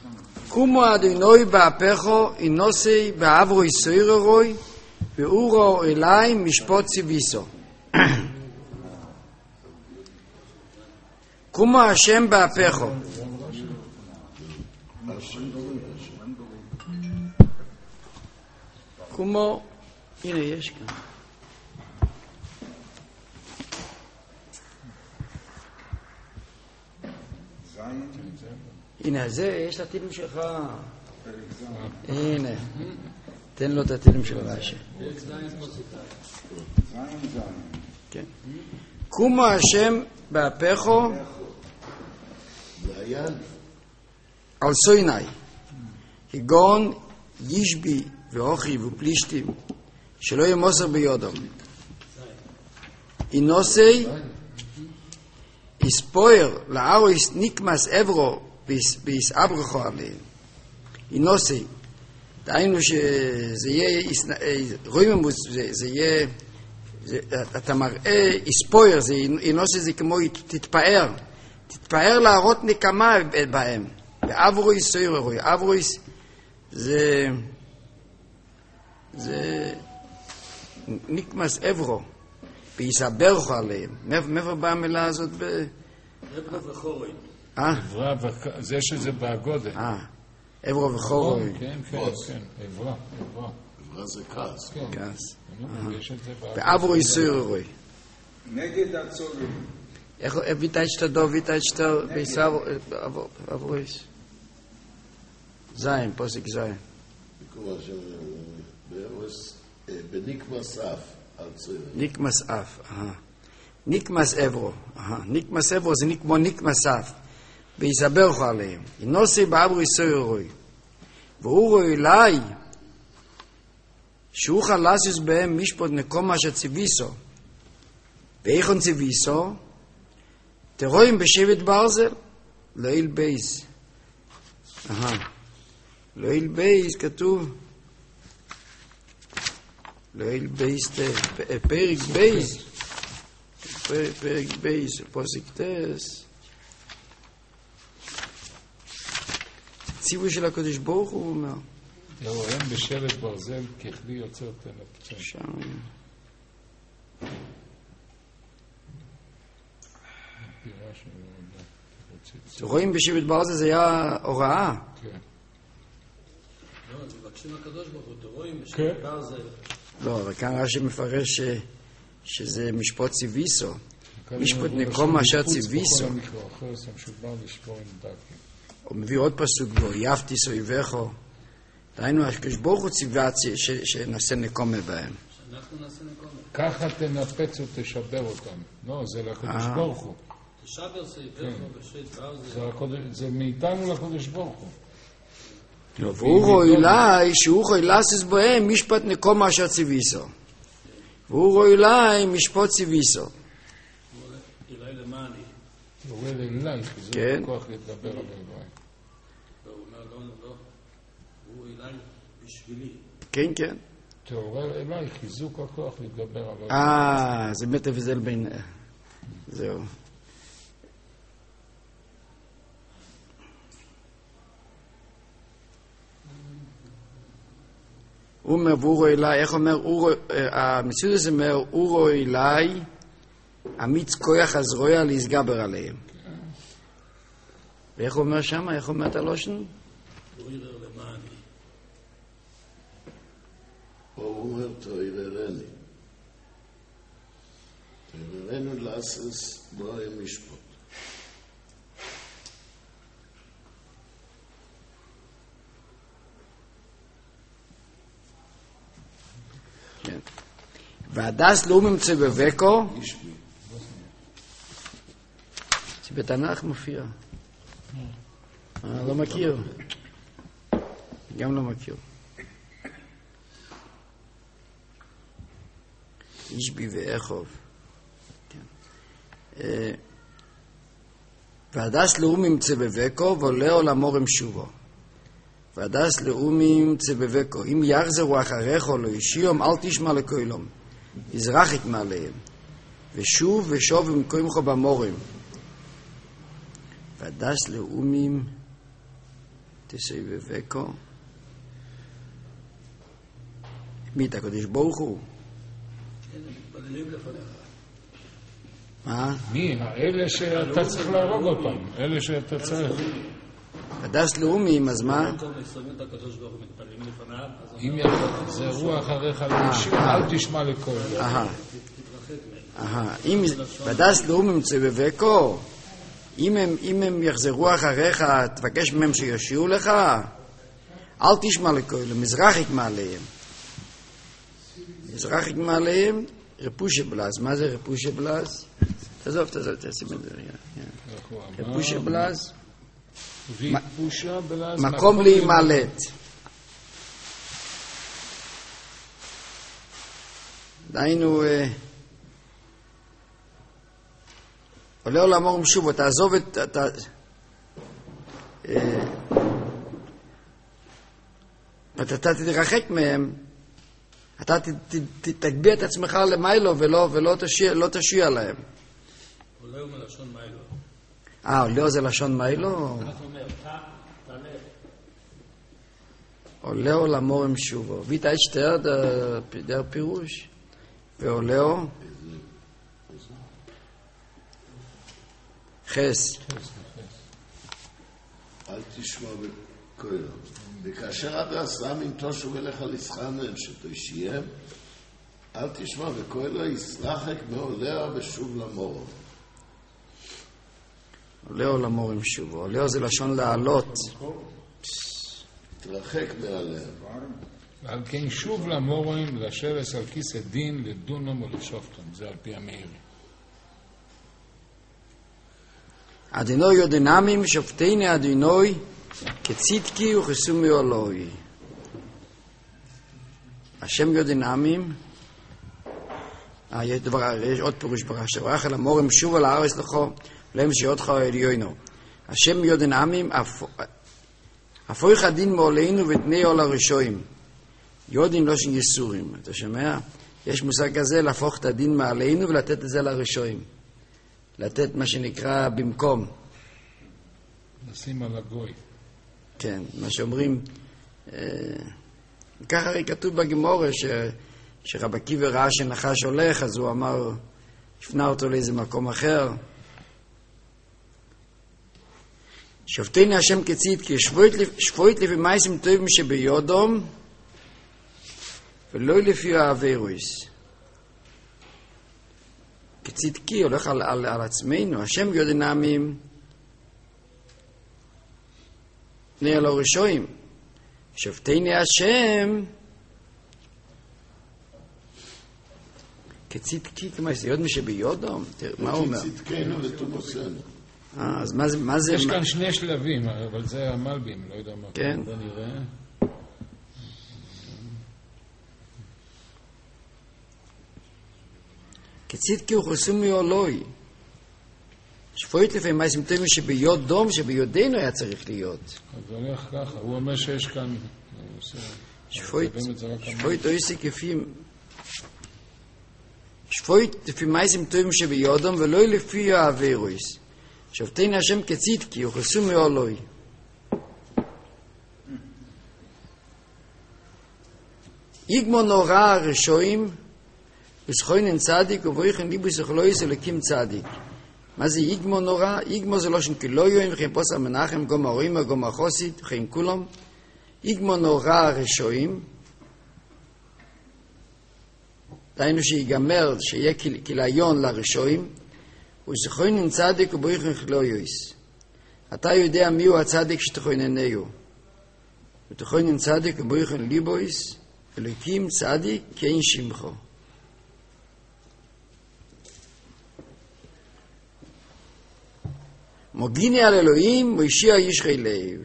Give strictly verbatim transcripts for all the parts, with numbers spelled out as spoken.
כמו אדינוי באפךו, אינוסי בעברו יסויררוי, ואורו אליי משפוט ציוויסו. כמו השם באפךו. כמו, הנה יש כאן. הנה זה, יש את התילים שלך. הנה, תן לו את התילים של רש"י. כן. כמו השם באפךו על סויני, כגון ישבי ואוכי ופלישתים, שלא ימוסר ביודום. אינוסי יספויר לארויס ניקמס אברו ויסאברכו עליהם. אינוסי, דהיינו שזה יהיה, רואים זה יהיה, אתה מראה, יספויר, אינוסי זה כמו תתפאר, תתפאר להראות נקמה בהם. ואברויס סויררוי, אברויס זה זה ניקמס אברו ויסאברכו עליהם. מאיפה באה המילה הזאת? אברו וחורוי. אה? זה שזה בהגודל. אה, אברו וחורוי. כן, כן, כן, אברה, אברה. אברה זה כעס. כעס. ואברו יסויררוי. נגד הצורים. איך ביטאית דו ביטאית ביסאב אברויס? זין, פוסק זין. כמו שבארוס בניקמס אף על צויר. ניקמס אף, אהה. ניקמס אברו, אהה. ניקמס אברו זה כמו ניקמס אף. ויסברכו עליהם. אינוסי באברו יסויררוי. והוא רואי אליי שהוא חלסיוס בהם משפוט נקומה שציוויסו. ואיכון ציוויסו תרואים בשבט ברזל לאיל בייס. אהה. לאיל בייס כתוב לאיל בייס פרק בייס פרק בייס פוסק טס ציווי של הקדוש ברוך הוא אומר הם בשבט ברזל ככלי יוצר תנפצה שם רואים בשבט ברזל זה היה הוראה. כן. לא, זה מבקשים הקדוש ברוך הוא, רואים בשבט ברזל. לא, אבל כאן רש"י מפרש שזה משפוט ציוויסו. משפוט נקום אשר ציוויסו. הוא מביא עוד פסוק בו, יפתיס אויבךו. דהיינו, הקדוש ברוך הוא ציווה שנעשה נקומה בהם. שאנחנו נעשה נקומה. ככה תנפץ ותשבר אותם. לא, זה לקדוש ברוך הוא. תשבר סייבךו בשבט ברזל. זה מאיתנו לקדוש ברוך הוא. והוא רואי לי שהוא רואי לסס בהם משפט נקומה אשר ציוויסו. והוא רואי לי משפט ציוויסו. אליי למעני. הוא רואה אליי, כי זה כוח להתגבר על אלוהים. הוא אומר לא, לא. הוא אליי בשבילי. כן, כן. תעורר אליי חיזוק הכוח להתגבר על אלוהים. אה, זה באמת הבדל בין... זהו. הוא אומר, והוא רואה אליי, איך אומר, המציאות הזה אומר, הוא רואה אליי, אמיץ כוח אז רואה להסגבר עליהם. ואיך הוא אומר שם? איך אומר את הלושן? הוא ירר למעני. הוא אומר, תויררני. תויררנו לעשס בהם משפוט. כן. והדס לאומם צבבקו זה בתנ"ך מופיע. לא מכיר. גם לא מכיר. ישבי ואחוב. והדס לאומם צבבקו ועולה עולמו רמשובו. והדס לאומים צבבקו, אם יחזרו אחריך או לא ישיום, אל תשמע לכוילום, יזרחית מעליהם, ושוב ושוב ומקוימך במורים. והדס לאומים תסובבקו. מי את הקדוש ברוך הוא? כן, הם מתפללים לפניך. מה? מי? האלה שאתה צריך להרוג אותם. אלה שאתה צריך. הדס לאומים, אז מה? במקום לסומים את הקדוש ברוך הוא מתפללים לפניו, אז אם יחזרו אחריך לאישים, אל תשמע לכל. אהה. תתרחק מהם. אהה. אם הדס לאומים צבבקו, אם הם, אם הם יחזרו אחריך, תבקש מהם שיושיעו לך, אל תשמע לכל, מזרח יקמה עליהם. מזרח יקמה עליהם, רפושה בלז. מה זה רפושה בלז? תעזוב, תעזוב, תשים את זה. רפושה בלז. מקום להימלט. דהיינו, עולה עולמו משובו, תעזוב את... אתה תתרחק מהם, אתה תגביה את עצמך למיילו ולא תשיע להם. עולה הוא מלשון מיילו. אה, עולה זה לשון מיילו? עולה עולמו עם שובו. ויתה אשתר דר פירוש. ועולהו חס. אל תשמע בקוילו. וכאשר אתה שם עם תושו אליך לסחנן שתושיהם, אל תשמע בקוילו ישרחק מעולהו ושוב למורו. עולהו למור עם שובו. עולהו זה לשון לעלות. תרחק מעליהם. ועל כן שוב למורים לשרס על כיסא דין לדונם ולשופטם. זה על פי המאיר. אדינוי יודינמים שופטני אדינוי כצידקי וכסומי אלוהי. השם יודינמים, אה, יש דבר, יש עוד פירוש ברש"י. ורח אל המורים שוב על הארץ לכו להם שיותך עליונו. השם יודינמים הפוך הדין מעולנו ותני עול הראשויים. יודין לא שיסורים. אתה שומע? יש מושג כזה להפוך את הדין מעלינו ולתת את זה לראשויים. לתת מה שנקרא במקום. נשים על הגוי. כן, מה שאומרים, אה, ככה הרי כתוב בגמורה ש, שרב עקיבא ראה שנחש הולך, אז הוא אמר, הפנה אותו לאיזה מקום אחר. שופטני השם כצידקי, שבוית לפי מעשים טובים שביודום, ולא לפי העבירוס. כצידקי הולך על, על, על עצמנו, השם יודינמים, נהיה לו ראשויים. שופטני השם, כצידקי, כמו זה יודע שביודום, מה הוא אומר? כצידקנו ותומוסנו. אה, אז מה זה, מה זה? יש מה... כאן שני שלבים, אבל זה המלבים, לא יודע מה. כן. בוא נראה. כצידקי וכסומי אלוהי. שפוית לפעמים מעשים טובים שביודום, שביודנו היה צריך להיות. אז זה הולך ככה, הוא אומר שיש כאן... שפוית, שפוית אויסי כפי... שפוית לפי מעשים טובים שביודום ולא לפי העבירוס. שופטני השם כצידקי וכסומי אלוהי. יגמו נורא הרשועים וסכוינן צדיק ובויכן ליבוס אכלויס אלוקים צדיק. מה זה יגמו נורא? יגמו זה לא שנקלויו וכן פוסר מנחם גום הרוימה גום החוסית וכן כולם. יגמו נורא הרשועים, דהיינו שיגמר, שיהיה כליון לרשועים, וסכוינן צדיק ובויכן אכלויס. אתה יודע מיהו הצדיק שתכויננהו. ותכוינן צדיק ובויכן ליבוס אלוקים צדיק כן שמחו. מוגיני על אלוהים, מוישיע ישחי לב.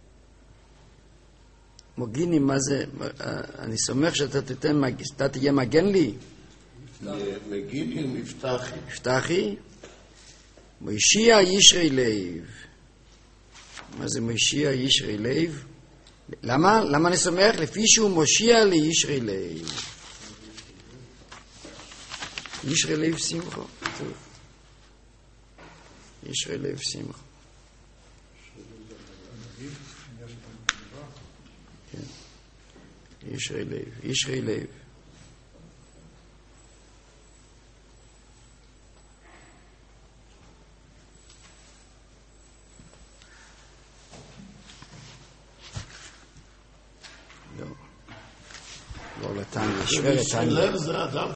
מוגיני, מה זה? אני סומך שאתה תתן, אתה תהיה מגן לי. מגיני ומבטחי. מבטחי. מוישיע ישחי לב. מה זה מוישיע ישחי לב? למה? למה אני סומך? לפי שהוא מושיע לי ישחי לב. ישחי לב שמחו. טוב. ישרי לב שמחה. ישרי לב, ישרי לב. לא, לא לתניא, ישרי לתניא. לב זה אדם